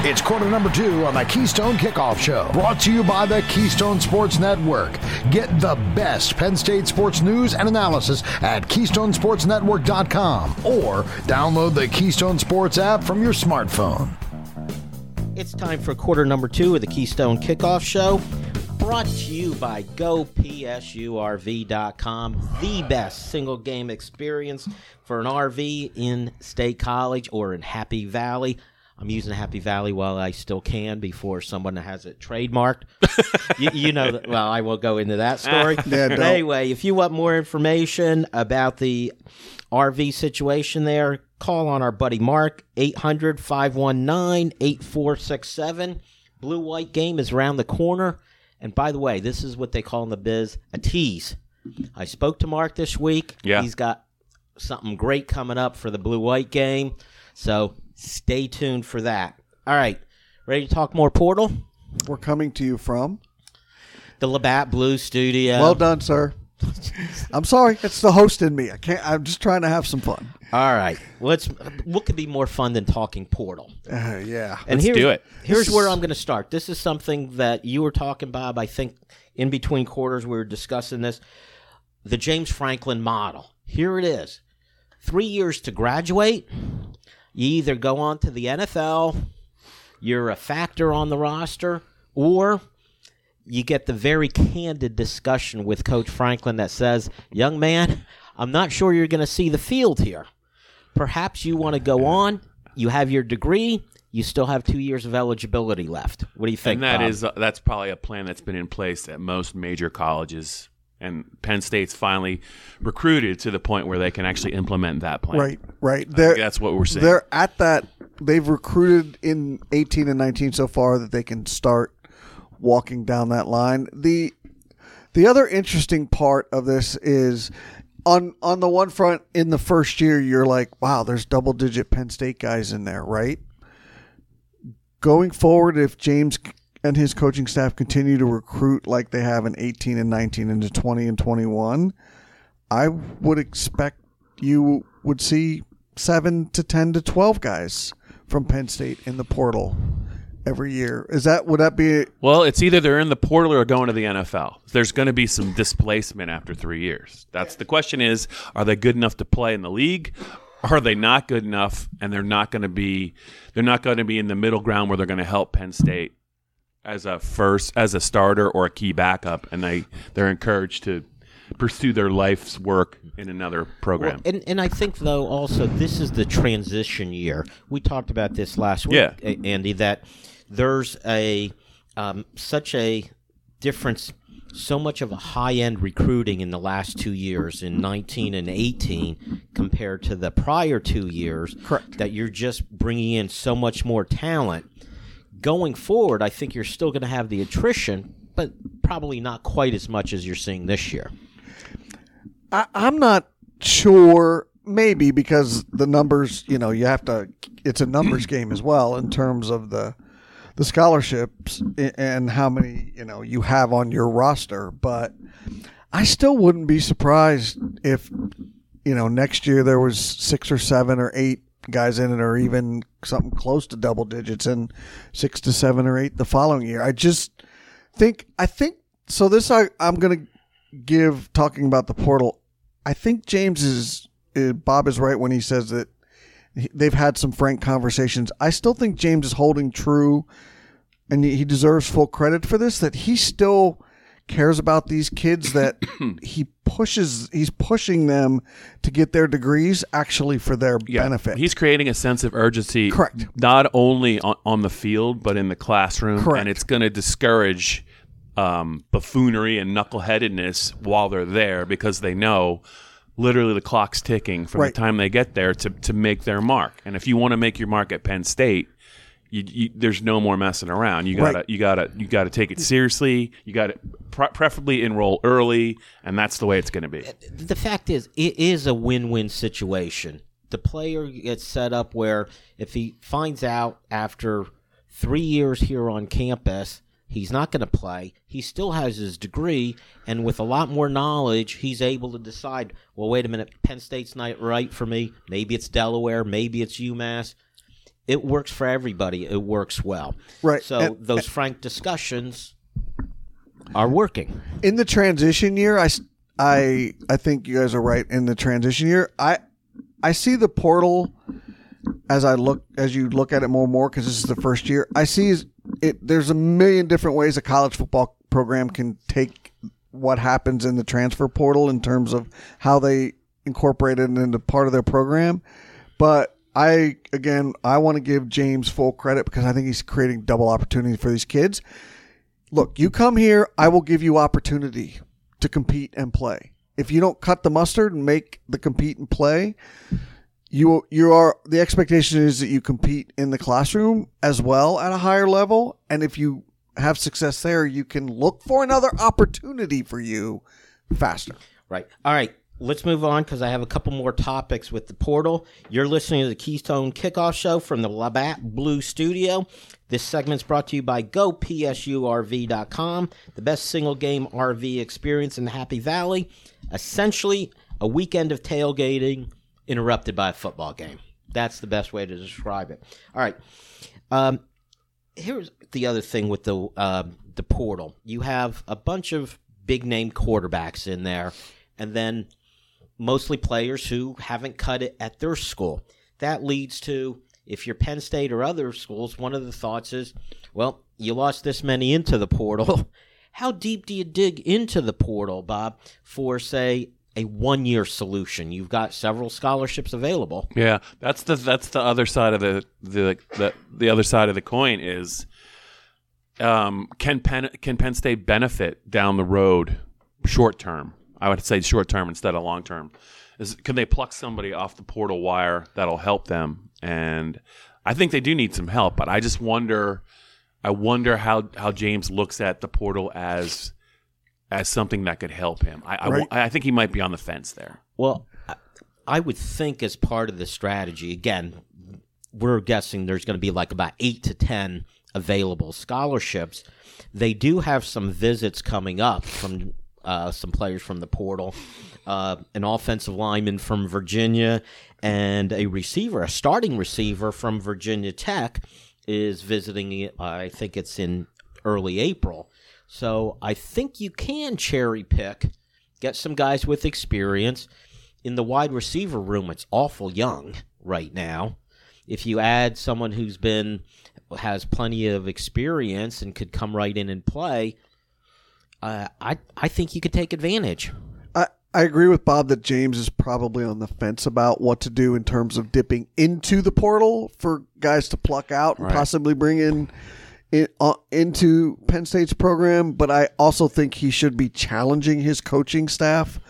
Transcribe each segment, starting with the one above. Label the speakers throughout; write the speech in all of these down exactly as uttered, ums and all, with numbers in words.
Speaker 1: It's quarter number two on the Keystone Kickoff Show, brought to you by the Keystone Sports Network. Get the best Penn State sports news and analysis at keystone sports network dot com or download the Keystone Sports app from your smartphone.
Speaker 2: It's time for quarter number two of the Keystone Kickoff Show, brought to you by go P S U R V dot com, the best single game experience for an R V in State College or in Happy Valley. I'm using Happy Valley while I still can before someone has it trademarked. you, you know, that, well, I won't go into that story.
Speaker 3: Yeah,
Speaker 2: but anyway, if you want more information about the R V situation there, call on our buddy Mark, eight hundred, five one nine, eight four six seven. Blue-white game is around the corner. And by the way, this is what they call in the biz a tease. I spoke to Mark this week.
Speaker 4: Yeah.
Speaker 2: He's got something great coming up for the blue-white game. So stay tuned for that. All right. Ready to talk more Portal?
Speaker 3: We're coming to you from
Speaker 2: the Labatt Blue Studio.
Speaker 3: Well done, sir. I'm sorry. It's the host in me. I can't. I'm just trying to have some fun.
Speaker 2: All right. Let's. What could be more fun than talking Portal?
Speaker 3: Uh, yeah.
Speaker 2: And
Speaker 4: Let's do it.
Speaker 2: Here's
Speaker 3: This
Speaker 2: where
Speaker 3: is-
Speaker 2: I'm going to start. This is something that you were talking, Bob. I think in between quarters we were discussing this. The James Franklin model. Here it is. Three years to graduate. You either go on to the N F L, you're a factor on the roster, or you get the very candid discussion with Coach Franklin that says, young man, I'm not sure you're going to see the field here. Perhaps you want to go on. You have your degree. You still have two years of eligibility left. What do you think,
Speaker 4: And that
Speaker 2: Bob?
Speaker 4: is uh, that's probably a plan that's been in place at most major colleges. And Penn State's finally recruited to the point where they can actually implement that plan.
Speaker 3: Right. Right.
Speaker 4: I
Speaker 3: They're,
Speaker 4: think that's what we're seeing.
Speaker 3: They're at that. They've recruited in eighteen and nineteen so far that they can start walking down that line. The the other interesting part of this is on on the one front, in the first year, you're like, wow, there's double digit Penn State guys in there, right? Going forward, if James and his coaching staff continue to recruit like they have in eighteen and nineteen into twenty and twenty-one, I would expect you would see seven to ten to twelve guys from Penn State in the portal every year. Is that, would that be?
Speaker 4: Well, it's either they're in the portal or going to the N F L. There's going to be some displacement after three years. That's the question is, are they good enough to play in the league? Are they not good enough, and they're not going to be they're not going to be in the middle ground where they're going to help Penn State as a first as a starter or a key backup, and they they're encouraged to pursue their life's work in another program.
Speaker 2: Well, and, and I think, though, also this is the transition year. We talked about this last week,
Speaker 4: Yeah.
Speaker 2: A- Andy, that there's a um, such a difference, so much of a high-end recruiting in the last two years, in nineteen and eighteen, compared to the prior two years.
Speaker 3: Correct.
Speaker 2: That you're just bringing in so much more talent. Going forward, I think you're still going to have the attrition, but probably not quite as much as you're seeing this year.
Speaker 3: I, I'm not sure. Maybe because the numbers, you know, you have to. It's a numbers game as well in terms of the the scholarships and how many, you know, you have on your roster. But I still wouldn't be surprised if, you know, next year there was six or seven or eight guys in it, or even something close to double digits, and six to seven or eight the following year. I just think, I think, so this I, I'm going to give, talking about the portal, I think James is, uh, Bob is right when he says that he- they've had some frank conversations. I still think James is holding true, and he he deserves full credit for this, that he still cares about these kids, that he pushes, he's pushing them to get their degrees actually for their
Speaker 4: Yeah.
Speaker 3: benefit.
Speaker 4: He's creating a sense of urgency,
Speaker 3: Correct.
Speaker 4: not only on, on the field but in the classroom.
Speaker 3: Correct.
Speaker 4: And it's going to discourage um, buffoonery and knuckleheadedness while they're there, because they know literally the clock's ticking from
Speaker 3: Right.
Speaker 4: the time they get there to, to make their mark. And if you want to make your mark at Penn State, You, you, there's no more messing around. You gotta,
Speaker 3: Right.
Speaker 4: you gotta, you gotta take it seriously. You gotta pre- preferably enroll early, and that's the way it's going to be.
Speaker 2: The fact is, it is a win-win situation. The player gets set up where if he finds out after three years here on campus he's not going to play, he still has his degree, and with a lot more knowledge, he's able to decide, well, wait a minute, Penn State's not right for me. Maybe it's Delaware. Maybe it's UMass. it works for everybody. It works well.
Speaker 3: Right.
Speaker 2: So
Speaker 3: And-
Speaker 2: those frank discussions are working.
Speaker 3: In the transition year, I, s- I, I think you guys are right. In the transition year, I I see the portal as I look as you look at it more and more because this is the first year. I see is- it. There's a million different ways a college football program can take what happens in the transfer portal in terms of how they incorporate it into part of their program. But I again, I want to give James full credit because I think he's creating double opportunity for these kids. Look, you come here, I will give you opportunity to compete and play. If you don't cut the mustard and make the compete and play, you you are the expectation is that you compete in the classroom as well at a higher level. And if you have success there, you can look for another opportunity for you faster.
Speaker 2: Right. All right. Let's move on because I have a couple more topics with the portal. You're listening to the Keystone Kickoff Show from the Labatt Blue Studio. This segment's brought to you by Go P S U R V dot com, the best single-game R V experience in the Happy Valley. Essentially, a weekend of tailgating interrupted by a football game. That's the best way to describe it. All right. Um, here's the other thing with the uh, the portal. You have a bunch of big-name quarterbacks in there, and then mostly players who haven't cut it at their school. That leads to, if you're Penn State or other schools, one of the thoughts is, well, you lost this many into the portal. How deep do you dig into the portal, Bob, for, say, a one-year solution? You've got several scholarships available.
Speaker 4: Yeah, that's the that's the other side of the the the, the other side of the coin is um, can Penn can Penn State benefit down the road short term? I would say short term instead of long term. Is can they pluck somebody off the portal wire that'll help them? And I think they do need some help, but I just wonder I wonder how, how James looks at the portal as as something that could help him. I
Speaker 3: Right.
Speaker 4: I, I think he might be on the fence there.
Speaker 2: Well, I- I would think as part of the strategy, again, we're guessing there's going to be like about eight to ten available scholarships. They do have some visits coming up from uh, some players from the portal, uh, an offensive lineman from Virginia, and a receiver, a starting receiver from Virginia Tech is visiting, uh, I think it's in early April. So I think you can cherry pick, get some guys with experience. In the wide receiver room, it's awful young right now. If you add someone who's been has plenty of experience and could come right in and play, uh, I I think you could take advantage.
Speaker 3: I, I agree with Bob that James is probably on the fence about what to do in terms of dipping into the portal for guys to pluck out and
Speaker 4: Right.
Speaker 3: possibly bring in, in uh, into Penn State's program. But I also think he should be challenging his coaching staff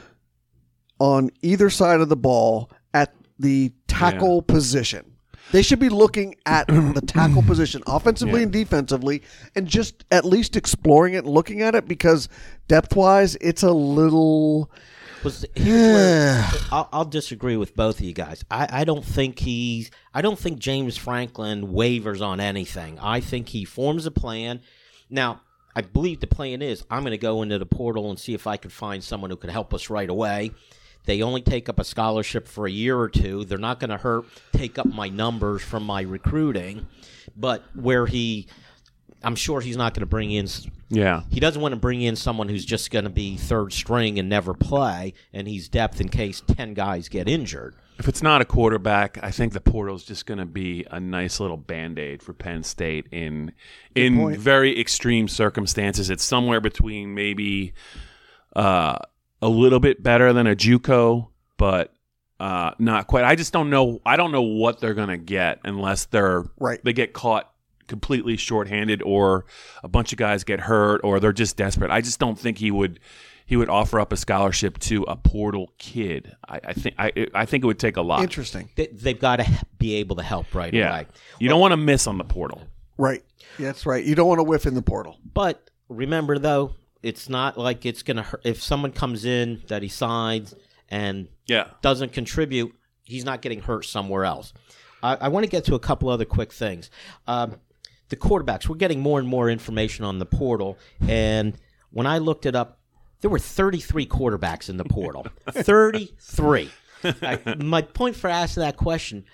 Speaker 3: on either side of the ball at the tackle position. They should be looking at the tackle position, offensively
Speaker 4: Yeah.
Speaker 3: and defensively, and just at least exploring it and looking at it because depth-wise, it's a little...
Speaker 2: Was here's where I'll, I'll disagree with both of you guys. I, I don't think he's. I don't think James Franklin wavers on anything. I think he forms a plan. Now, I believe the plan is I'm going to go into the portal and see if I can find someone who can help us right away. They only take up a scholarship for a year or two. They're not going to hurt take up my numbers from my recruiting, but where he, I'm sure he's not going to bring in.
Speaker 4: Yeah.
Speaker 2: He doesn't want to bring in someone who's just going to be third string and never play, and he's depth in case ten guys get injured.
Speaker 4: If it's not a quarterback, I think the portal is just going to be a nice little Band-Aid for Penn State in in
Speaker 3: point.
Speaker 4: very extreme circumstances. It's somewhere between maybe uh, a little bit better than a JUCO, but uh, not quite. I just don't know. I don't know what they're going to get unless they're
Speaker 3: Right.
Speaker 4: they get caught completely shorthanded, or a bunch of guys get hurt, or they're just desperate. I just don't think he would. He would offer up a scholarship to a portal kid. I, I think I, I think it would take a lot.
Speaker 3: Interesting.
Speaker 2: They, they've got to be able to help right
Speaker 4: Yeah,
Speaker 2: away.
Speaker 4: you don't want to miss on the portal.
Speaker 3: Right. Yeah, that's right. You don't want to whiff in the portal.
Speaker 2: But remember, though, it's not like it's going to hurt. If someone comes in that he signs and
Speaker 4: Yeah,
Speaker 2: doesn't contribute, he's not getting hurt somewhere else. I, I want to get to a couple other quick things. Um, the quarterbacks, we're getting more and more information on the portal, and when I looked it up, there were thirty-three quarterbacks in the portal. thirty-three. I, my point for asking that question,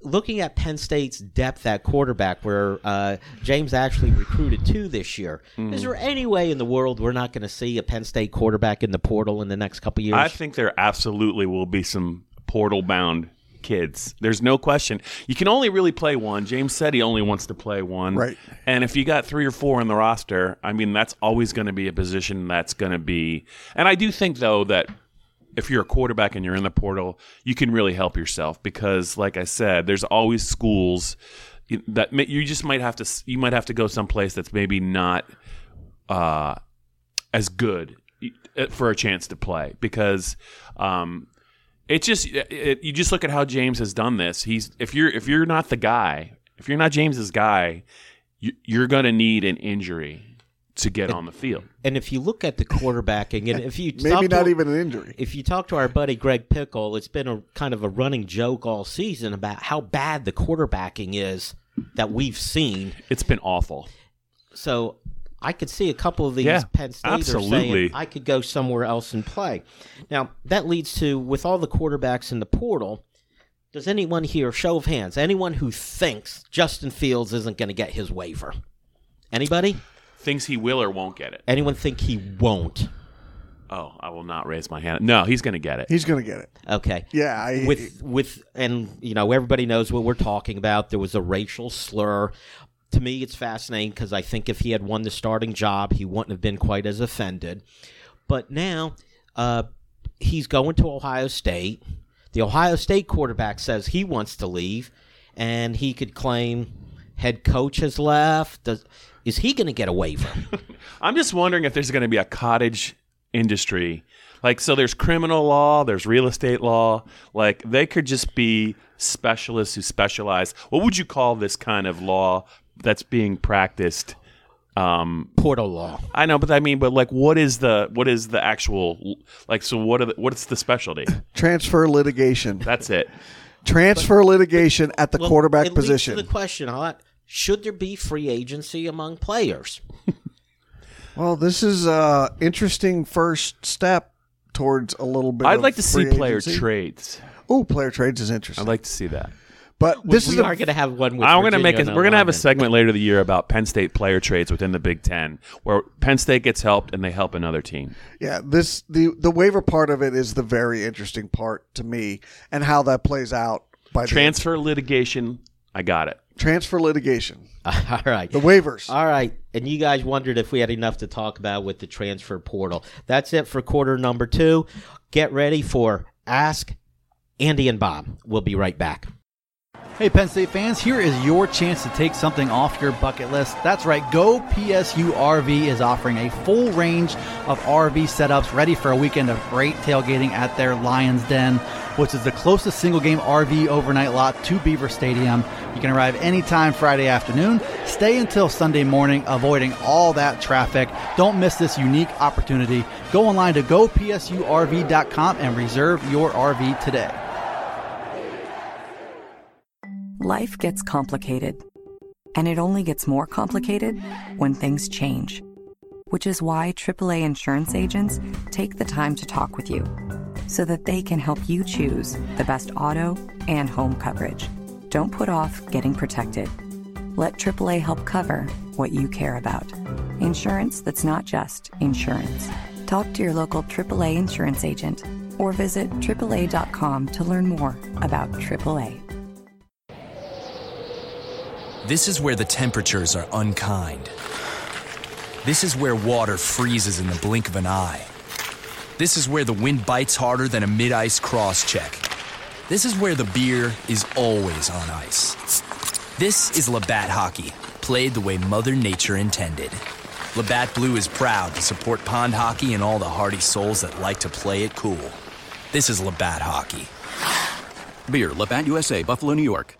Speaker 2: looking at Penn State's depth at quarterback, where uh, James actually recruited two this year, mm. is there any way in the world we're not going to see a Penn State quarterback in the portal in the next couple of years?
Speaker 4: I think there absolutely will be some portal-bound kids. There's no question. You can only really play one. James said he only wants to play one.
Speaker 3: Right.
Speaker 4: And if you got three or four in the roster, I mean, that's always going to be a position that's going to be. And I do think, though, that if you're a quarterback and you're in the portal, you can really help yourself because, like I said, there's always schools that you just might have to. You might have to go someplace that's maybe not uh, as good for a chance to play because. Um, It's just it, it, you just look at how James has done this. He's if you're if you're not the guy, if you're not James's guy, you, you're going to need an injury to get
Speaker 2: and,
Speaker 4: on the field.
Speaker 2: And if you look at the quarterbacking, and if you
Speaker 3: maybe not
Speaker 2: to,
Speaker 3: even an injury.
Speaker 2: If you talk to our buddy Greg Pickle, it's been a kind of a running joke all season about how bad the quarterbacking is that we've seen.
Speaker 4: It's been awful.
Speaker 2: So. I could see a couple of these
Speaker 4: yeah,
Speaker 2: Penn Staters saying, I could go somewhere else and play. Now, that leads to, with all the quarterbacks in the portal, does anyone here, show of hands, anyone who thinks Justin Fields isn't going to get his waiver? Anybody?
Speaker 4: Thinks he will or won't get it.
Speaker 2: Anyone think he won't?
Speaker 4: Oh, I will not raise my hand. No, he's going to get it.
Speaker 3: He's going to get it.
Speaker 2: Okay.
Speaker 3: Yeah. I,
Speaker 2: with, with, and, you know, everybody knows what we're talking about. There was a racial slur. To me, it's fascinating because I think if he had won the starting job, he wouldn't have been quite as offended. But now uh, he's going to Ohio State. The Ohio State quarterback says he wants to leave, and he could claim head coach has left. Does, is he going to get a waiver?
Speaker 4: I'm just wondering if there's going to be a cottage industry. Like, so there's criminal law, there's real estate law. Like, they could just be specialists who specialize. What would you call this kind of law that's being practiced? Um,
Speaker 2: Portal law.
Speaker 4: I know, but I mean, but like, what is the what is the actual like? So what are the, what's the specialty?
Speaker 3: Transfer litigation.
Speaker 4: That's it.
Speaker 3: Transfer but, litigation at the
Speaker 2: well,
Speaker 3: quarterback
Speaker 2: it
Speaker 3: position.
Speaker 2: Leads to the question: a lot, should there be free agency among players?
Speaker 3: Well, this is an interesting first step towards a little bit.
Speaker 4: I'd
Speaker 3: of
Speaker 4: like to see
Speaker 3: free
Speaker 4: player
Speaker 3: agency.
Speaker 4: trades.
Speaker 3: Oh, player trades is interesting.
Speaker 4: I'd like to see that.
Speaker 3: But this
Speaker 2: we
Speaker 3: is
Speaker 2: are
Speaker 3: a,
Speaker 2: going to have one. With
Speaker 4: I'm going to make.
Speaker 2: A,
Speaker 4: A, we're going to have a segment later the year about Penn State player trades within the Big Ten, where Penn State gets helped and they help another team.
Speaker 3: Yeah, this the the waiver part of it is the very interesting part to me, and how that plays out. By
Speaker 4: transfer
Speaker 3: the,
Speaker 4: litigation, I got it.
Speaker 3: Transfer litigation.
Speaker 2: All right.
Speaker 3: The waivers.
Speaker 2: All right. And you guys wondered if we had enough to talk about with the transfer portal. That's it for quarter number two. Get ready for Ask Andy and Bob. We'll be right back.
Speaker 5: Hey, Penn State fans, here is your chance to take something off your bucket list. That's right, Go P S U R V is offering a full range of R V setups ready for a weekend of great tailgating at their Lions Den, which is the closest single-game R V overnight lot to Beaver Stadium. You can arrive anytime Friday afternoon, stay until Sunday morning, avoiding all that traffic. Don't miss this unique opportunity. Go online to go P S U R V dot com and reserve your R V today.
Speaker 6: Life gets complicated, and it only gets more complicated when things change, which is why triple A insurance agents take the time to talk with you so that they can help you choose the best auto and home coverage. Don't put off getting protected. Let triple A help cover what you care about. Insurance that's not just insurance. Talk to your local triple A insurance agent or visit triple A dot com to learn more about triple A.
Speaker 7: This is where the temperatures are unkind. This is where water freezes in the blink of an eye. This is where the wind bites harder than a mid-ice cross-check. This is where the beer is always on ice. This is Labatt Hockey, played the way Mother Nature intended. Labatt Blue is proud to support pond hockey and all the hardy souls that like to play it cool. This is Labatt Hockey.
Speaker 8: Beer, Labatt U S A, Buffalo, New York.